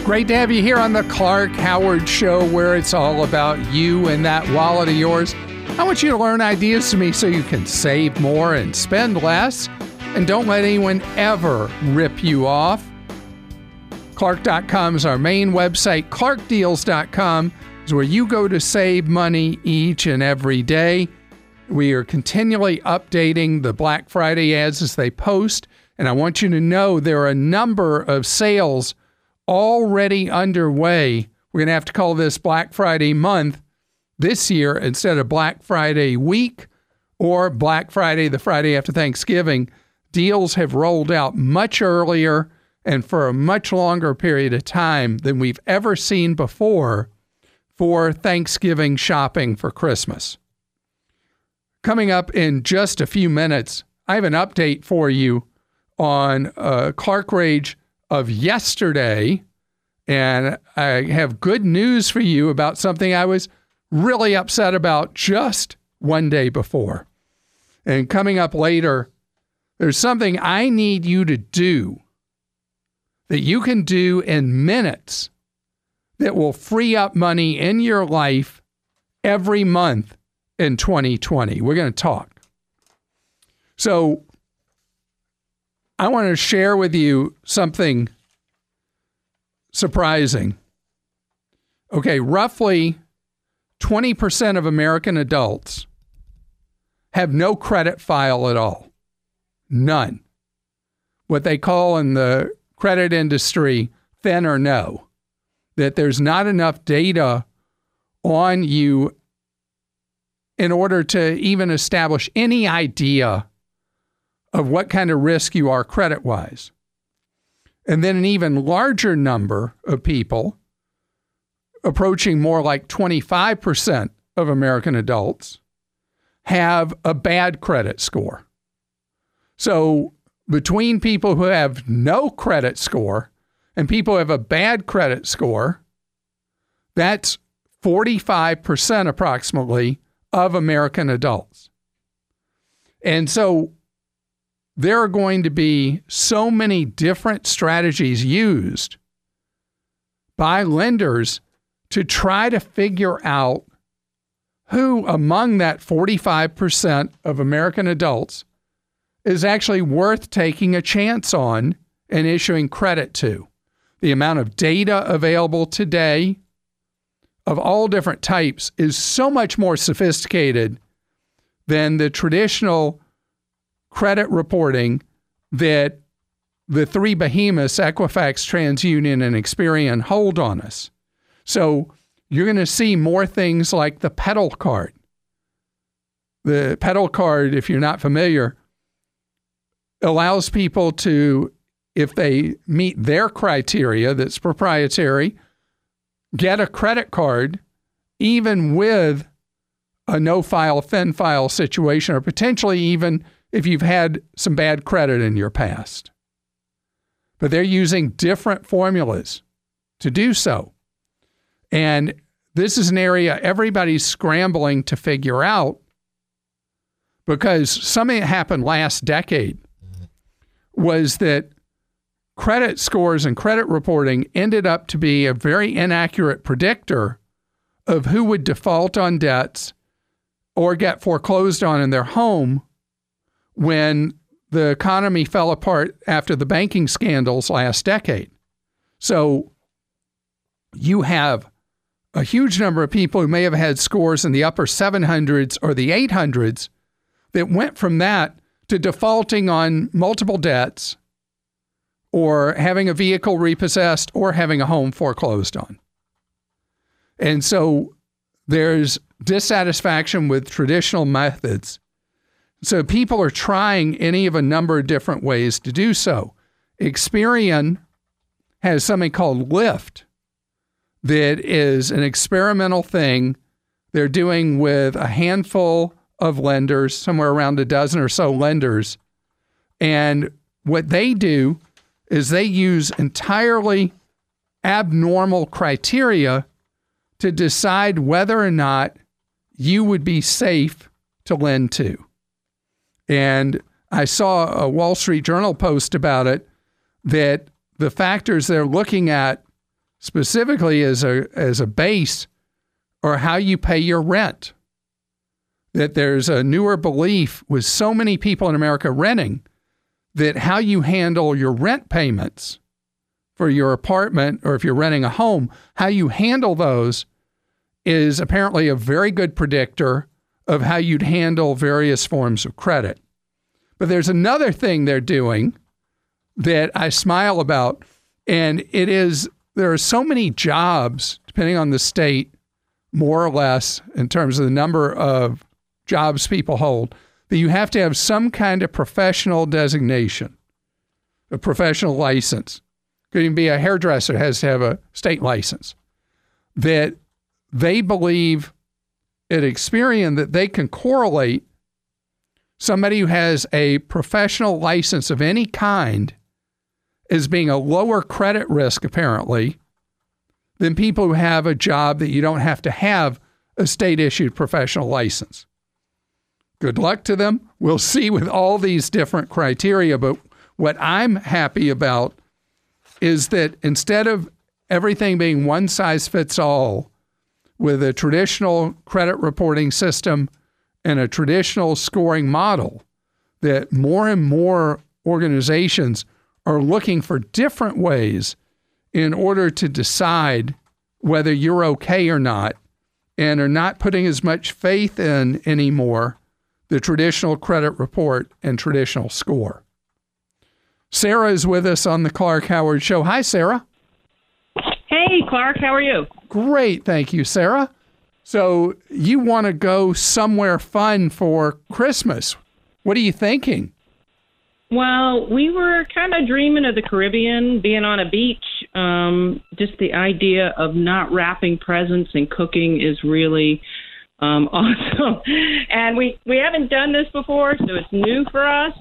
Great to have you here on the Clark Howard Show, where it's all about you and that wallet of yours. I want you to learn ideas from me so you can save more and spend less, and don't let anyone ever rip you off. Clark.com is our main website. ClarkDeals.com is where you go to save money each and every day. We are continually updating the Black Friday ads as they post, and I want you to know there are a number of sales already underway. We're going to have to call this Black Friday month this year instead of Black Friday week or Black Friday, the Friday after Thanksgiving. Deals have rolled out much earlier and for a much longer period of time than we've ever seen before for Thanksgiving shopping for Christmas. Coming up in just a few minutes, I have an update for you on Clark Rage of yesterday, and I have good news for you about something I was really upset about just one day before. And coming up later, there's something I need you to do that you can do in minutes that will free up money in your life every month in 2020. We're going to talk. So I want to share with you something surprising. Okay, roughly 20% of American adults have no credit file at all. None. What they call in the credit industry, thin or no. That there's not enough data on you in order to even establish any idea of what kind of risk you are credit-wise. And then an even larger number of people, approaching more like 25% of American adults, have a bad credit score. So between people who have no credit score and people who have a bad credit score, that's 45% approximately of American adults. And so there are going to be so many different strategies used by lenders to try to figure out who among that 45% of American adults is actually worth taking a chance on and issuing credit to. The amount of data available today of all different types is so much more sophisticated than the traditional credit reporting that the three behemoths, Equifax, TransUnion, and Experian, hold on us. So you're going to see more things like the Petal Card. The Petal Card, if you're not familiar, allows people to, if they meet their criteria that's proprietary, get a credit card even with a no-file, thin file situation, or potentially even if you've had some bad credit in your past. But they're using different formulas to do so. And this is an area everybody's scrambling to figure out because something that happened last decade was that credit scores and credit reporting ended up to be a very inaccurate predictor of who would default on debts or get foreclosed on in their home when the economy fell apart after the banking scandals last decade. So you have a huge number of people who may have had scores in the upper 700s or the 800s that went from that to defaulting on multiple debts or having a vehicle repossessed or having a home foreclosed on. And so there's dissatisfaction with traditional methods. So people are trying any of a number of different ways to do so. Experian has something called Lift that is an experimental thing they're doing with a handful of lenders, somewhere around a dozen or so lenders. And what they do is they use entirely abnormal criteria to decide whether or not you would be safe to lend to. And I saw a Wall Street Journal post about it, that the factors they're looking at specifically as a base, or how you pay your rent. That there's a newer belief with so many people in America renting that how you handle your rent payments for your apartment, or if you're renting a home, how you handle those is apparently a very good predictor of how you'd handle various forms of credit. But there's another thing they're doing that I smile about, and it is there are so many jobs, depending on the state, more or less, in terms of the number of jobs people hold, that you have to have some kind of professional designation, a professional license. Could even be a hairdresser has to have a state license. That they believe at Experian that they can correlate somebody who has a professional license of any kind as being a lower credit risk, apparently, than people who have a job that you don't have to have a state-issued professional license. Good luck to them. We'll see with all these different criteria, but what I'm happy about is that instead of everything being one size fits all with a traditional credit reporting system and a traditional scoring model, that more and more organizations are looking for different ways in order to decide whether you're okay or not, and are not putting as much faith in anymore the traditional credit report and traditional score. Sarah is with us on the Clark Howard Show. Hi, Sarah. Hey, Clark. How are you? Great. Thank you, Sarah. So you want to go somewhere fun for Christmas. What are you thinking? Well, we were kind of dreaming of the Caribbean, being on a beach. Just the idea of not wrapping presents and cooking is really awesome. And we haven't done this before, so it's new for us.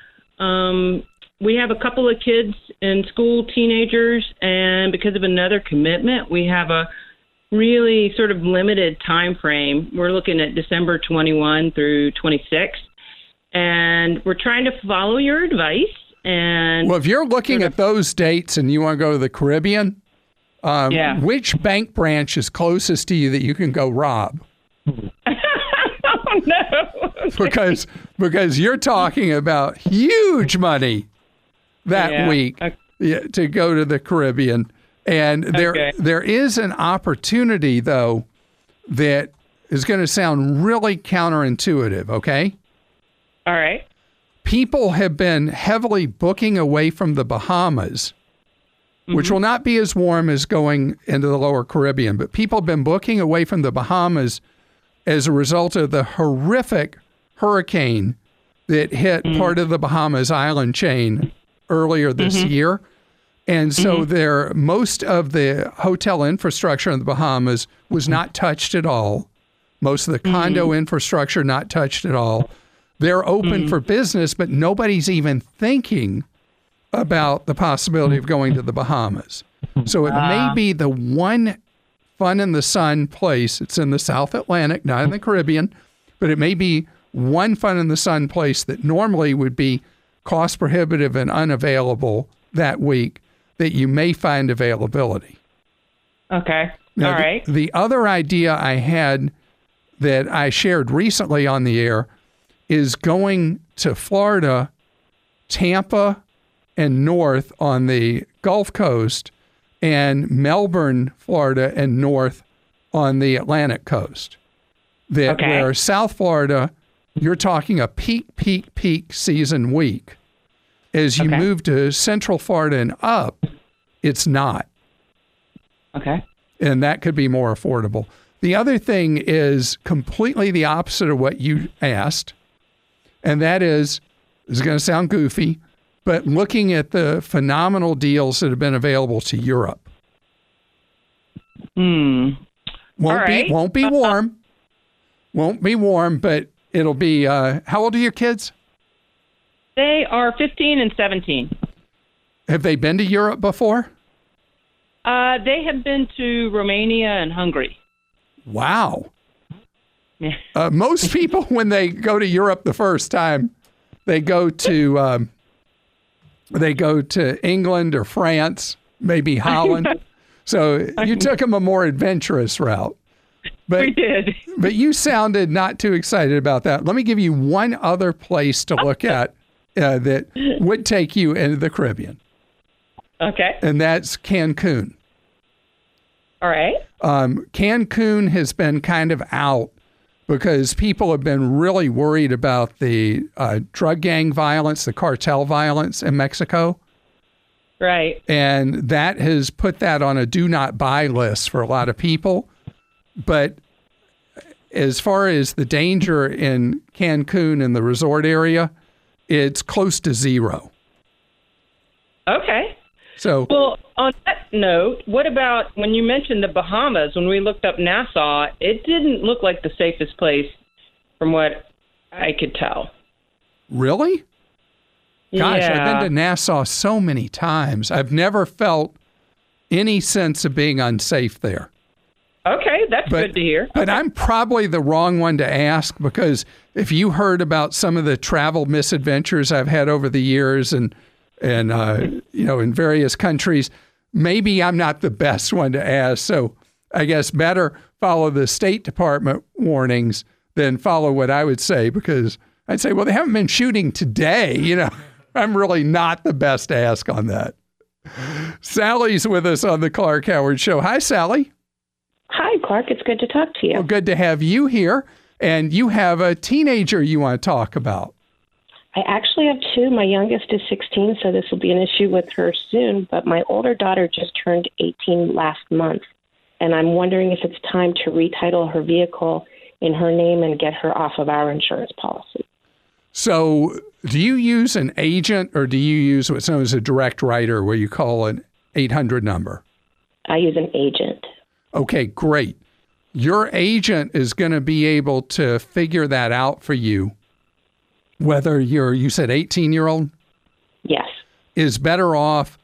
We have a couple of kids in school, teenagers, and because of another commitment, we have a really sort of limited time frame. We're looking at December 21 through 26, and we're trying to follow your advice. And well, if you're looking at those dates and you want to go to the Caribbean, which bank branch is closest to you that you can go rob? Oh, no. Because you're talking about huge money that week to go to the Caribbean. And there is an opportunity, though, that is going to sound really counterintuitive, okay? All right. People have been heavily booking away from the Bahamas, which will not be as warm as going into the lower Caribbean, but people have been booking away from the Bahamas as a result of the horrific hurricane that hit part of the Bahamas island chain earlier this year. And so most of the hotel infrastructure in the Bahamas was not touched at all. Most of the condo infrastructure not touched at all. They're open for business, but nobody's even thinking about the possibility of going to the Bahamas. So it may be the one fun in the sun place. It's in the South Atlantic, not in the Caribbean, but it may be one fun in the sun place that normally would be cost prohibitive and unavailable that week that you may find availability. Okay. Now, all right. The other idea I had that I shared recently on the air is going to Florida, Tampa, and north on the Gulf Coast, and Melbourne, Florida, and north on the Atlantic coast. Where South Florida, you're talking a peak season week. As you move to Central Florida and up, it's not. Okay. And that could be more affordable. The other thing is completely the opposite of what you asked, and that is, this is going to sound goofy, but looking at the phenomenal deals that have been available to Europe. Won't be warm. Won't be warm, but it'll be, how old are your kids? They are 15 and 17. Have they been to Europe before? They have been to Romania and Hungary. Wow. Yeah. Most people, when they go to Europe the first time, they go to England or France, maybe Holland. So you took them a more adventurous route. But, we did. But you sounded not too excited about that. Let me give you one other place to look at that would take you into the Caribbean. Okay. And that's Cancun. All right. Cancun has been kind of out because people have been really worried about the drug gang violence, the cartel violence in Mexico. Right. And that has put that on a do not buy list for a lot of people. But as far as the danger in Cancun and the resort area, it's close to zero. Okay. So, well, on that note, what about when you mentioned the Bahamas? When we looked up Nassau, it didn't look like the safest place from what I could tell. Really? Gosh, yeah. I've been to Nassau so many times. I've never felt any sense of being unsafe there. Okay, that's good to hear. But I'm probably the wrong one to ask, because if you heard about some of the travel misadventures I've had over the years and in various countries, maybe I'm not the best one to ask. So I guess better follow the State Department warnings than follow what I would say, because I'd say, well, they haven't been shooting today. I'm really not the best to ask on that. Sally's with us on the Clark Howard Show. Hi, Sally. Hi, Clark. It's good to talk to you. Well, good to have you here. And you have a teenager you want to talk about. I actually have two. My youngest is 16, so this will be an issue with her soon. But my older daughter just turned 18 last month. And I'm wondering if it's time to retitle her vehicle in her name and get her off of our insurance policy. So do you use an agent, or do you use what's known as a direct writer, where you call an 800 number? I use an agent. Okay, great. Your agent is going to be able to figure that out for you, whether you said 18-year-old? Yes. Is better off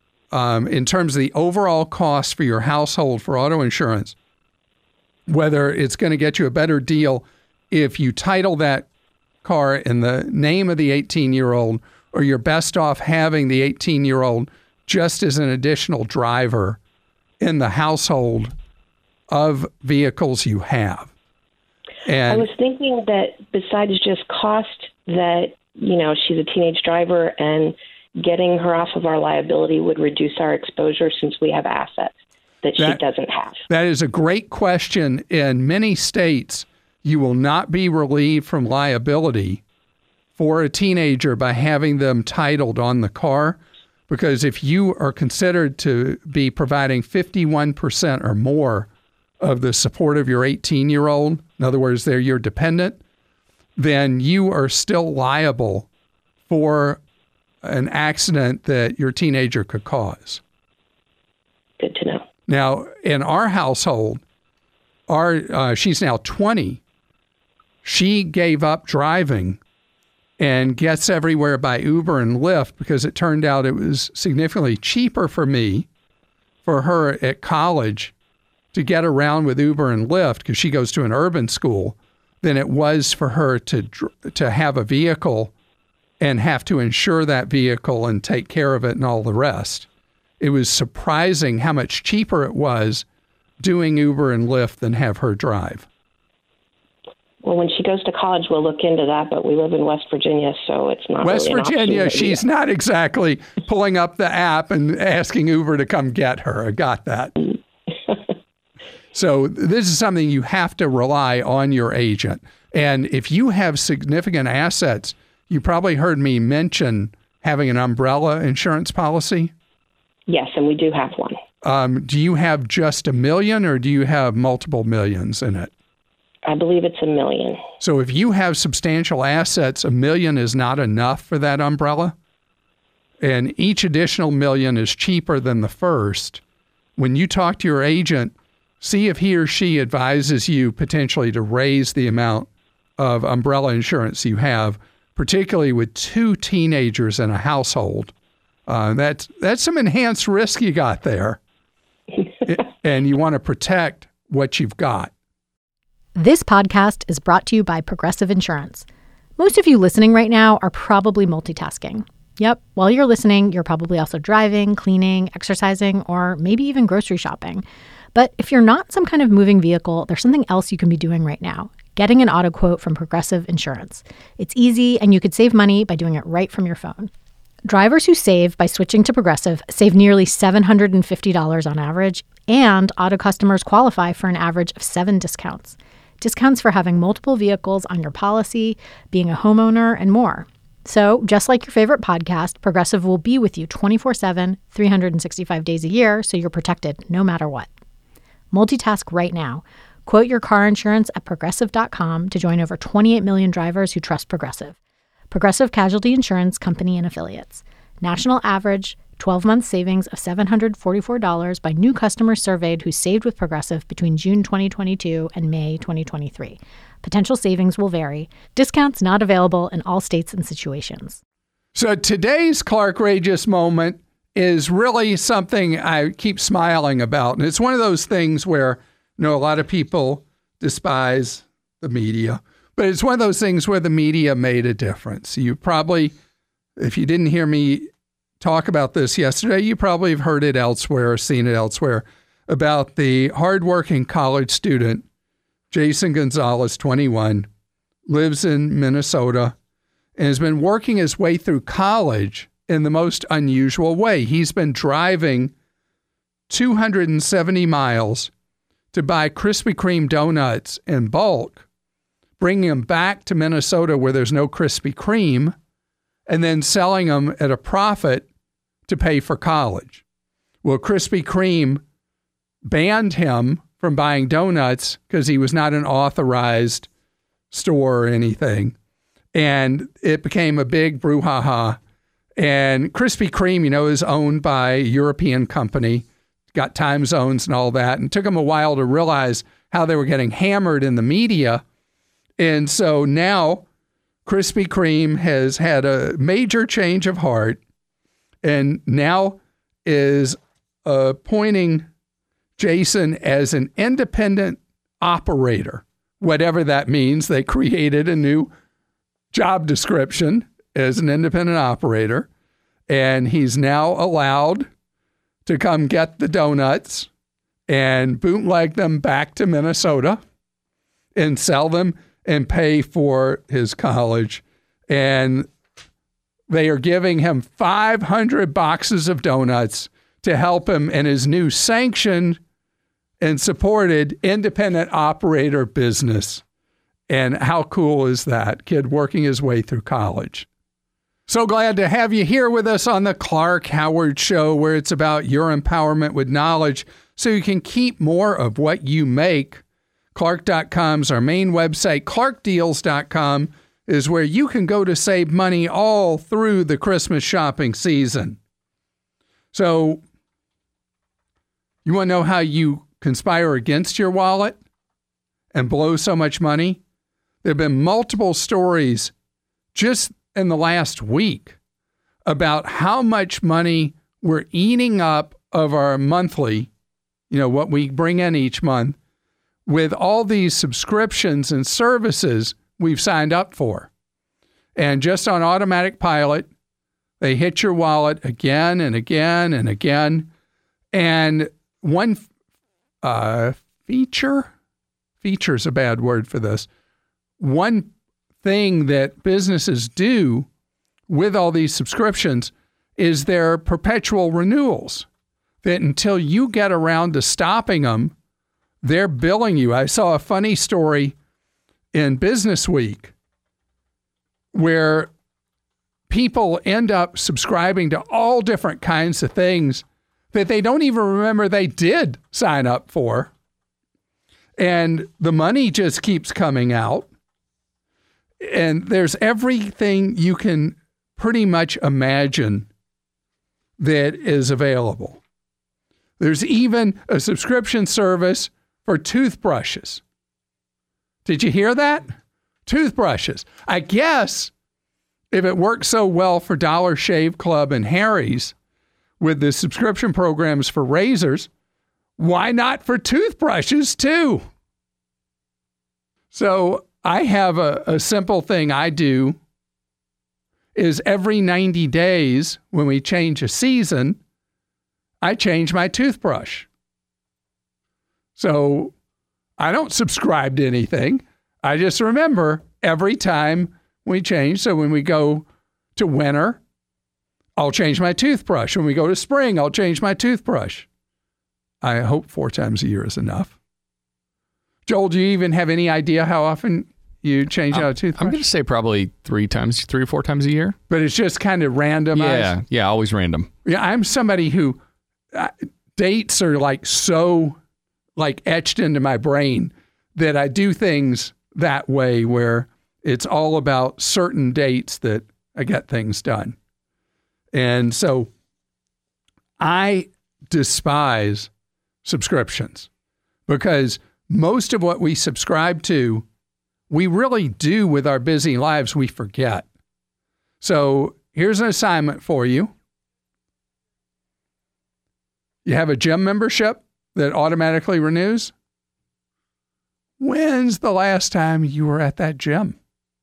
in terms of the overall cost for your household for auto insurance, whether it's going to get you a better deal if you title that car in the name of the 18-year-old, or you're best off having the 18-year-old just as an additional driver in the household of vehicles you have. And I was thinking that besides just cost, that, she's a teenage driver, and getting her off of our liability would reduce our exposure since we have assets that she doesn't have. That is a great question. In many states, you will not be relieved from liability for a teenager by having them titled on the car, because if you are considered to be providing 51% or more of the support of your 18-year-old, in other words, they're your dependent, then you are still liable for an accident that your teenager could cause. Good to know. Now, in our household, she's now 20. She gave up driving and gets everywhere by Uber and Lyft, because it turned out it was significantly cheaper for her at college to get around with Uber and Lyft, because she goes to an urban school, than it was for her to have a vehicle and have to insure that vehicle and take care of it and all the rest. It was surprising how much cheaper it was doing Uber and Lyft than have her drive. Well, when she goes to college, we'll look into that, but we live in West Virginia, so it's not West really Virginia, she's not exactly pulling up the app and asking Uber to come get her. I got that. So this is something you have to rely on your agent. And if you have significant assets, you probably heard me mention having an umbrella insurance policy. Yes, and we do have one. Do you have just $1 million, or do you have multiple millions in it? I believe it's $1 million. So if you have substantial assets, $1 million is not enough for that umbrella. And each additional $1 million is cheaper than the first. When you talk to your agent, see if he or she advises you potentially to raise the amount of umbrella insurance you have, particularly with 2 teenagers in a household. That's some enhanced risk you got there. And you want to protect what you've got. This podcast is brought to you by Progressive Insurance. Most of you listening right now are probably multitasking. Yep, while you're listening, you're probably also driving, cleaning, exercising, or maybe even grocery shopping. But if you're not some kind of moving vehicle, there's something else you can be doing right now. Getting an auto quote from Progressive Insurance. It's easy, and you could save money by doing it right from your phone. Drivers who save by switching to Progressive save nearly $750 on average, and auto customers qualify for an average of 7 discounts. Discounts for having multiple vehicles on your policy, being a homeowner, and more. So, just like your favorite podcast, Progressive will be with you 24/7, 365 days a year, so you're protected no matter what. Multitask right now. Quote your car insurance at Progressive.com to join over 28 million drivers who trust Progressive. Progressive Casualty Insurance Company and Affiliates. National average 12-month savings of $744 by new customers surveyed who saved with Progressive between June 2022 and May 2023. Potential savings will vary. Discounts not available in all states and situations. So today's Clarkrageous moment is really something I keep smiling about. And it's one of those things where, a lot of people despise the media, but it's one of those things where the media made a difference. You probably, if you didn't hear me talk about this yesterday, you probably have heard it elsewhere or seen it elsewhere about the hardworking college student, Jason Gonzalez, 21, lives in Minnesota, and has been working his way through college in the most unusual way. He's been driving 270 miles to buy Krispy Kreme donuts in bulk, bringing them back to Minnesota where there's no Krispy Kreme, and then selling them at a profit to pay for college. Well, Krispy Kreme banned him from buying donuts because he was not an authorized store or anything. And it became a big brouhaha. And Krispy Kreme, is owned by a European company, got time zones and all that. And it took them a while to realize how they were getting hammered in the media. And so now Krispy Kreme has had a major change of heart and now is appointing Jason as an independent operator, whatever that means. They created a new job description as an independent operator, and he's now allowed to come get the donuts and bootleg them back to Minnesota and sell them and pay for his college. And they are giving him 500 boxes of donuts to help him in his new sanctioned and supported independent operator business. And how cool is that? Kid working his way through college. So glad to have you here with us on the Clark Howard Show, where it's about your empowerment with knowledge so you can keep more of what you make. Clark.com is our main website. ClarkDeals.com is where you can go to save money all through the Christmas shopping season. So you want to know how you conspire against your wallet and blow so much money? There have been multiple stories just in the last week about how much money we're eating up of our monthly, what we bring in each month, with all these subscriptions and services we've signed up for. And just on automatic pilot, they hit your wallet again and again and again. And one feature's a bad word for this. One thing that businesses do with all these subscriptions is their perpetual renewals, that until you get around to stopping them, they're billing you. I saw a funny story in Business Week where people end up subscribing to all different kinds of things that they don't even remember they did sign up for. And the money just keeps coming out. And there's everything you can pretty much imagine that is available. There's even a subscription service for toothbrushes. Did you hear that? Toothbrushes. I guess if it works so well for Dollar Shave Club and Harry's with the subscription programs for razors, why not for toothbrushes too? So I have a simple thing I do is every 90 days when we change a season, I change my toothbrush. So I don't subscribe to anything. I just remember every time we change. So when we go to winter, I'll change my toothbrush. When we go to spring, I'll change my toothbrush. I hope 4 times a year is enough. Joel, do you even have any idea how often you change out a toothbrush? I'm going to say probably 3 or 4 times a year. But it's just kind of randomized? Yeah, always random. Yeah, I'm somebody who dates are so etched into my brain that I do things that way where it's all about certain dates that I get things done. And so I despise subscriptions because most of what we subscribe to, we really do with our busy lives, we forget. So here's an assignment for you. You have a gym membership that automatically renews. When's the last time you were at that gym?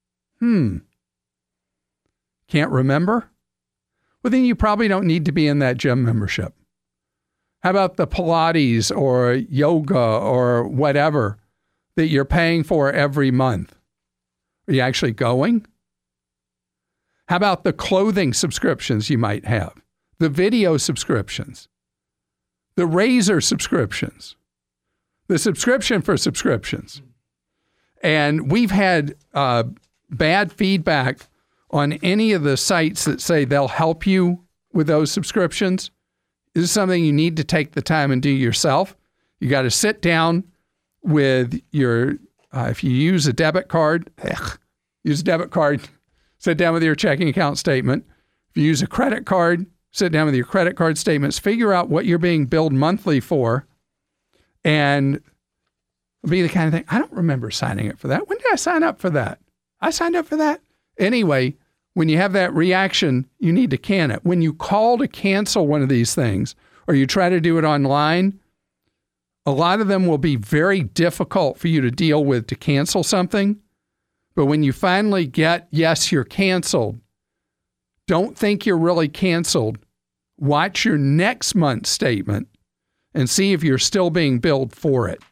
Can't remember? Well, then you probably don't need to be in that gym membership. How about the Pilates or yoga or whatever that you're paying for every month? Are you actually going? How about the clothing subscriptions you might have? The video subscriptions? The razor subscriptions? The subscription for subscriptions? And we've had bad feedback on any of the sites that say they'll help you with those subscriptions. This is something you need to take the time and do yourself. You got to sit down with your, if you use a debit card, use a debit card, sit down with your checking account statement. If you use a credit card, sit down with your credit card statements, figure out what you're being billed monthly for, and be the kind of thing, I don't remember signing up for that. When did I sign up for that? I signed up for that? Anyway, when you have that reaction, you need to can it. When you call to cancel one of these things, or you try to do it online, a lot of them will be very difficult for you to deal with to cancel something. But when you finally get, yes, you're canceled, don't think you're really canceled. Watch your next month's statement and see if you're still being billed for it.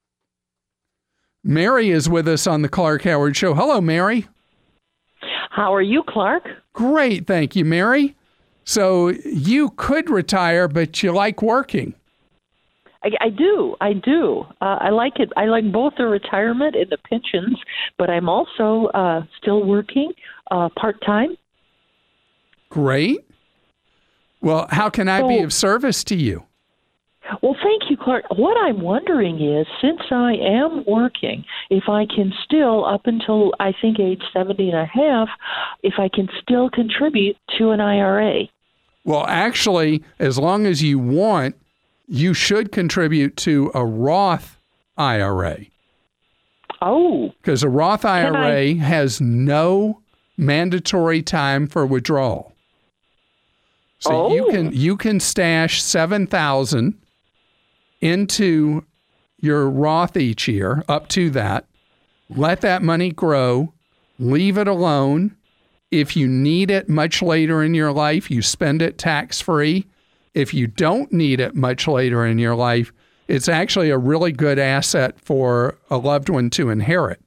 Mary is with us on the Clark Howard Show. Hello, Mary. How are you, Clark? Great, thank you, Mary. So you could retire, but you like working. I do. I like it. I like both the retirement and the pensions, but I'm also still working part-time. Great. Well, how can I be of service to you? Well, thank you, Clark. What I'm wondering is, since I am working, if I can still, up until I think age 70 and a half, if I can still contribute to an IRA. Well, actually, as long as you want, you should contribute to a Roth IRA. Oh. Because a Roth IRA has no mandatory time for withdrawal. So you can stash $7,000 into your Roth each year, up to that. Let that money grow. Leave it alone. If you need it much later in your life, you spend it tax-free. If you don't need it much later in your life, it's actually a really good asset for a loved one to inherit.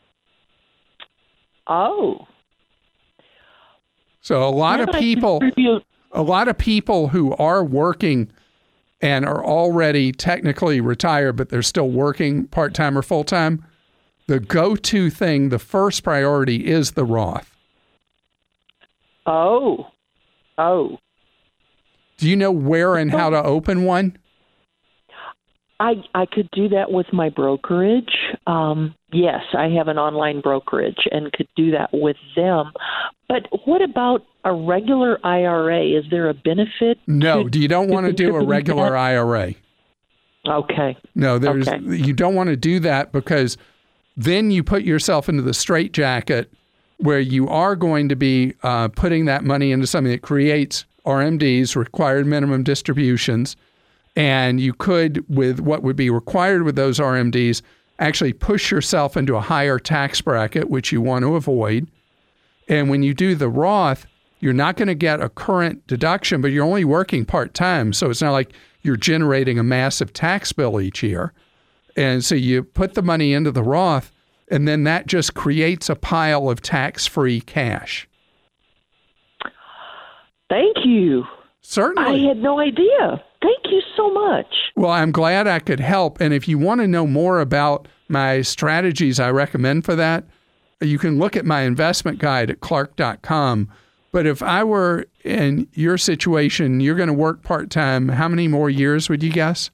Oh. So a lot of people who are working and are already technically retired, but they're still working part-time or full-time, the go-to thing, the first priority is the Roth. Oh. Do you know where and how to open one? I could do that with my brokerage. Yes, I have an online brokerage and could do that with them. But what about a regular IRA? Is there a benefit? No, you don't want to do a regular IRA. Okay. No, you don't want to do that because then you put yourself into the straitjacket where you are going to be putting that money into something that creates RMDs, required minimum distributions, and you could, with what would be required with those RMDs, actually push yourself into a higher tax bracket, which you want to avoid. And when you do the Roth, you're not going to get a current deduction, but you're only working part-time. So it's not like you're generating a massive tax bill each year. And so you put the money into the Roth, and then that just creates a pile of tax-free cash. Thank you. Certainly. I had no idea. Thank you so much. Well, I'm glad I could help. And if you want to know more about my strategies I recommend for that, you can look at my investment guide at clark.com. But if I were in your situation, you're going to work part-time, how many more years would you guess?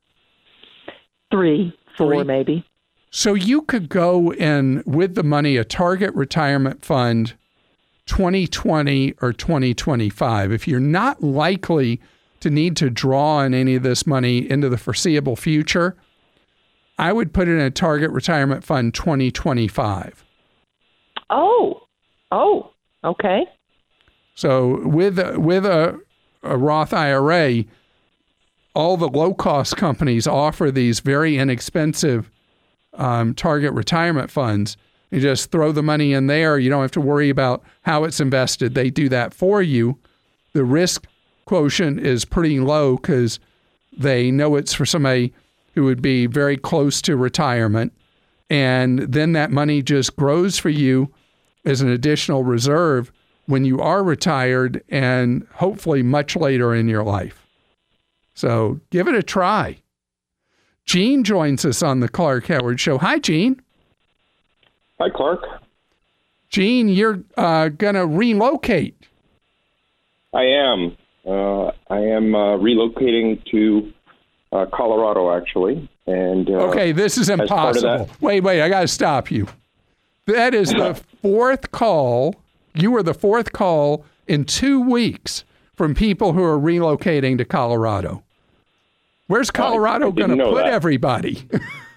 3, 4 maybe. So you could go in with the money, a target retirement fund, 2020 or 2025. If you're not likely to need to draw on any of this money into the foreseeable future, I would put it in a target retirement fund 2025. Oh, okay. So with a Roth IRA, all the low-cost companies offer these very inexpensive target retirement funds. You just throw the money in there. You don't have to worry about how it's invested. They do that for you. The risk quotient is pretty low because they know it's for somebody who would be very close to retirement. And then that money just grows for you as an additional reserve when you are retired and hopefully much later in your life. So give it a try. Gene joins us on the Clark Howard Show. Hi, Gene. Hi, Clark. Gene, you're going to relocate. I am. I am relocating to Colorado, actually. And okay, this is impossible. Wait, I got to stop you. That is the fourth call. You were the fourth call in 2 weeks from people who are relocating to Colorado. Where's Colorado going to put everybody?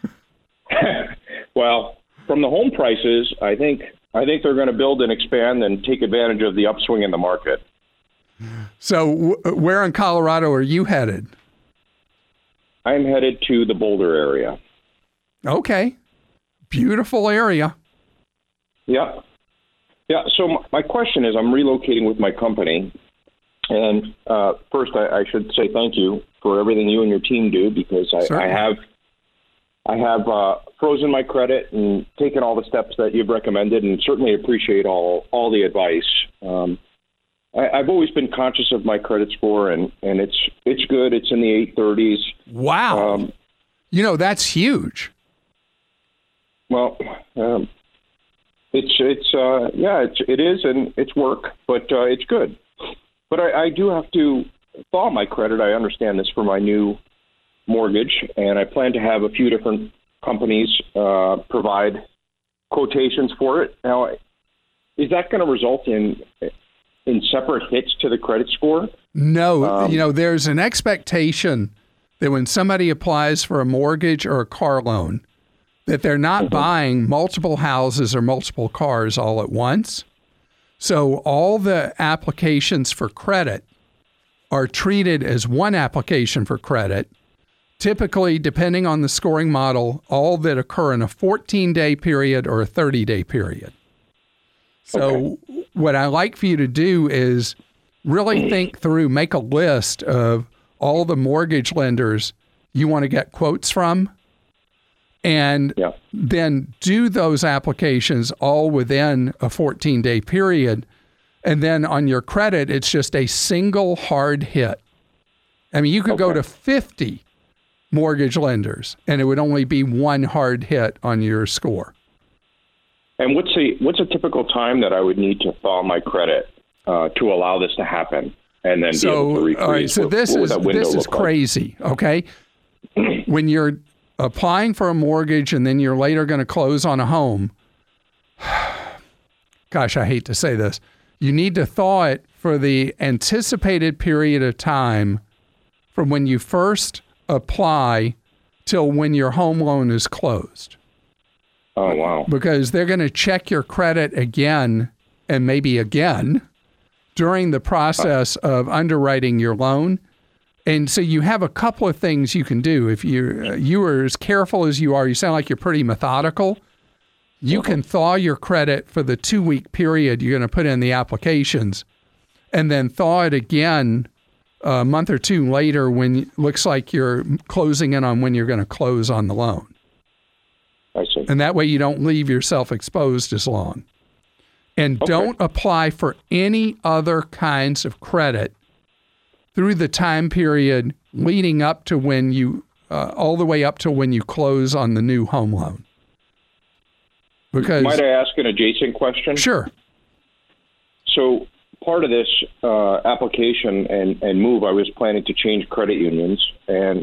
Well, from the home prices, I think they're going to build and expand and take advantage of the upswing in the market. So where in Colorado are you headed? I'm headed to the Boulder area. Okay. Beautiful area. Yeah. So my question is, I'm relocating with my company. And first, I should say thank you for everything you and your team do, because I have frozen my credit and taken all the steps that you've recommended, and certainly appreciate all the advice. I've always been conscious of my credit score, and it's good. It's in the 830s. Wow. That's huge. Well, it is, and it's work, but it's good. But I do have to thaw my credit. I understand this for my new mortgage, and I plan to have a few different companies provide quotations for it. Now, is that going to result in separate hits to the credit score? No. There's an expectation that when somebody applies for a mortgage or a car loan, that they're not buying multiple houses or multiple cars all at once. So all the applications for credit are treated as one application for credit. Typically, depending on the scoring model, all that occur in a 14-day period or a 30-day period. So what I like for you to do is really think through, make a list of all the mortgage lenders you want to get quotes from, and then do those applications all within a 14-day period. And then on your credit, it's just a single hard hit. I mean, you could go to 50 mortgage lenders, and it would only be one hard hit on your score. And what's a typical time that I would need to thaw my credit to allow this to happen, and then be able to refreeze? All right, so this is crazy. Okay, when you're applying for a mortgage and then you're later going to close on a home, gosh, I hate to say this, you need to thaw it for the anticipated period of time from when you first apply till when your home loan is closed. Oh, wow. Because they're going to check your credit again and maybe again during the process of underwriting your loan. And so you have a couple of things you can do. If you are as careful as you are, you sound like you're pretty methodical. You can thaw your credit for the 2-week period you're going to put in the applications. and then thaw it again a month or two later when it looks like you're closing in on when you're going to close on the loan. I see. And that way you don't leave yourself exposed as long. And don't apply for any other kinds of credit through the time period leading up to when you, all the way up to when you close on the new home loan. Because, might I ask an adjacent question? Sure. So part of this application and move, I was planning to change credit unions, and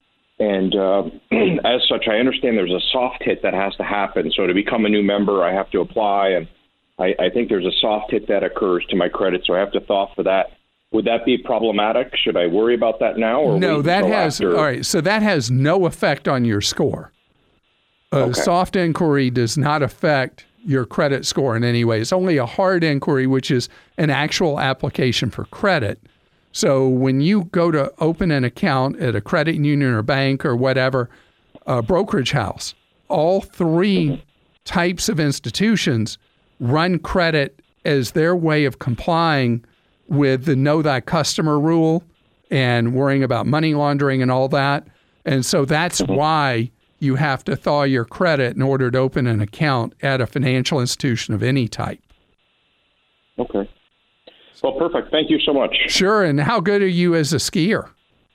as such, I understand there's a soft hit that has to happen. So to become a new member, I have to apply, and I think there's a soft hit that occurs to my credit, so I have to thaw for that. Would that be problematic? Should I worry about that now? Or no, that has after? All right. So that has no effect on your score. Soft inquiry does not affect your credit score in any way. It's only a hard inquiry, which is an actual application for credit. So when you go to open an account at a credit union or bank or whatever, brokerage house, all three types of institutions run credit as their way of complying with the know thy customer rule and worrying about money laundering and all that. And so that's why you have to thaw your credit in order to open an account at a financial institution of any type. Okay. Well, perfect. Thank you so much. Sure. And how good are you as a skier?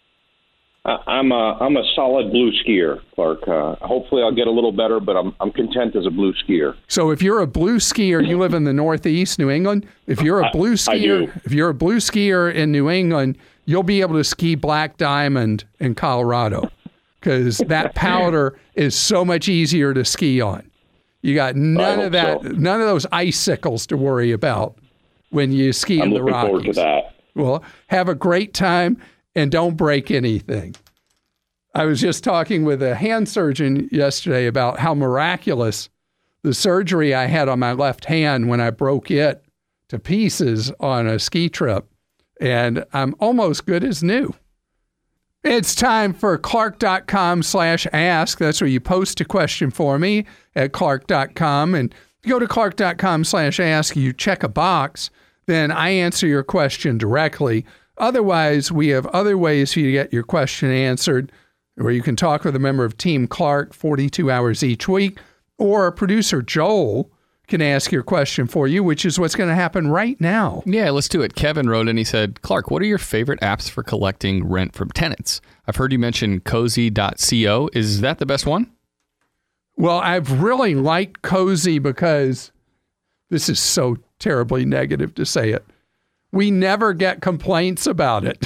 I'm a solid blue skier, Clark. Hopefully I'll get a little better, but I'm content as a blue skier. So if you're a blue skier, you live in the Northeast, New England. If you're a blue skier, if you're a blue skier in New England, you'll be able to ski Black Diamond in Colorado because that powder is so much easier to ski on. You got none of that, none of those icicles to worry about when you ski in the Rockies. I'm looking forward to that. Well, have a great time. And don't break anything. I was just talking with a hand surgeon yesterday about how miraculous the surgery I had on my left hand when I broke it to pieces on a ski trip. And I'm almost good as new. It's time for Clark.com/ask. That's where you post a question for me at Clark.com. And you go to Clark.com/ask, you check a box, then I answer your question directly. Otherwise, we have other ways for you to get your question answered, where you can talk with a member of Team Clark 42 hours each week, or producer Joel can ask your question for you, which is what's going to happen right now. Yeah, let's do it. Kevin wrote in, he said, Clark, what are your favorite apps for collecting rent from tenants? I've heard you mention Cozy.co. Is that the best one? Well, I've really liked Cozy because this is so terribly negative to say it. We never get complaints about it.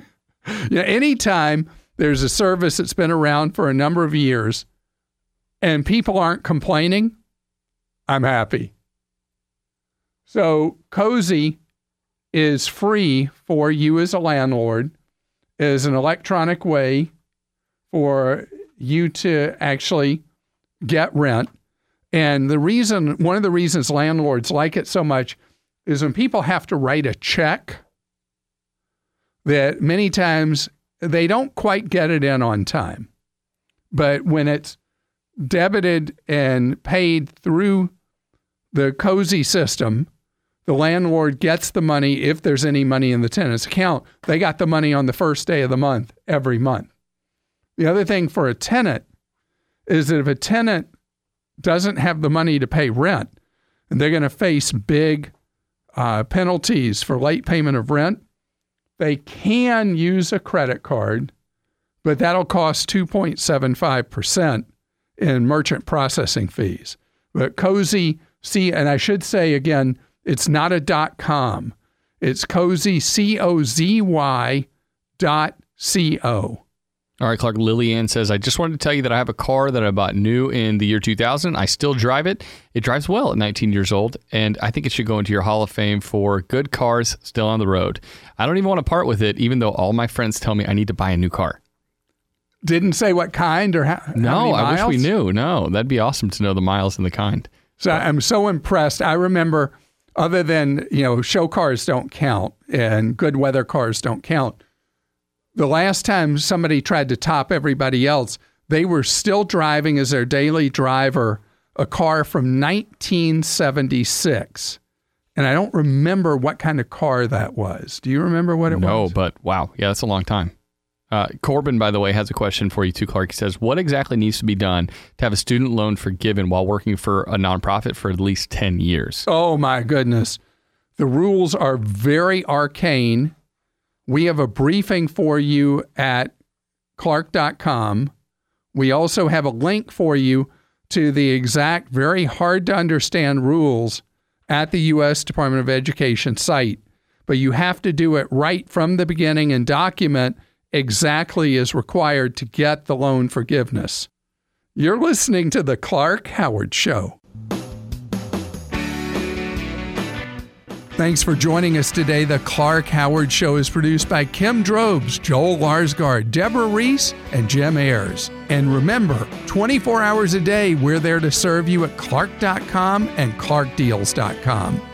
Anytime there's a service that's been around for a number of years and people aren't complaining, I'm happy. So Cozy is free for you as a landlord, as an electronic way for you to actually get rent. And one of the reasons landlords like it so much is when people have to write a check that many times they don't quite get it in on time. But when it's debited and paid through the Cozy system, the landlord gets the money if there's any money in the tenant's account. They got the money on the first day of the month, every month. The other thing for a tenant is that if a tenant doesn't have the money to pay rent, and they're going to face big penalties for late payment of rent, they can use a credit card, but that'll cost 2.75% in merchant processing fees. But Cozy, and I should say again, it's not a .com. It's Cozy, COZY.co. All right, Clark, Lillian says, I just wanted to tell you that I have a car that I bought new in the year 2000. I still drive it. It drives well at 19 years old, and I think it should go into your Hall of Fame for good cars still on the road. I don't even want to part with it, even though all my friends tell me I need to buy a new car. Didn't say what kind or how many miles? I wish we knew. No, that'd be awesome to know the miles and the kind. So I'm so impressed. I remember, other than, show cars don't count and good weather cars don't count, the last time somebody tried to top everybody else, they were still driving as their daily driver a car from 1976. And I don't remember what kind of car that was. Do you remember what it was? No, but wow. Yeah, that's a long time. Corbin, by the way, has a question for you too, Clark. He says, what exactly needs to be done to have a student loan forgiven while working for a nonprofit for at least 10 years? Oh, my goodness. The rules are very arcane. We have a briefing for you at Clark.com. We also have a link for you to the exact, very hard to understand rules at the U.S. Department of Education site. But you have to do it right from the beginning and document exactly as required to get the loan forgiveness. You're listening to The Clark Howard Show. Thanks for joining us today. The Clark Howard Show is produced by Kim Drobes, Joel Larsgaard, Deborah Reese, and Jim Ayers. And remember, 24 hours a day, we're there to serve you at Clark.com and ClarkDeals.com.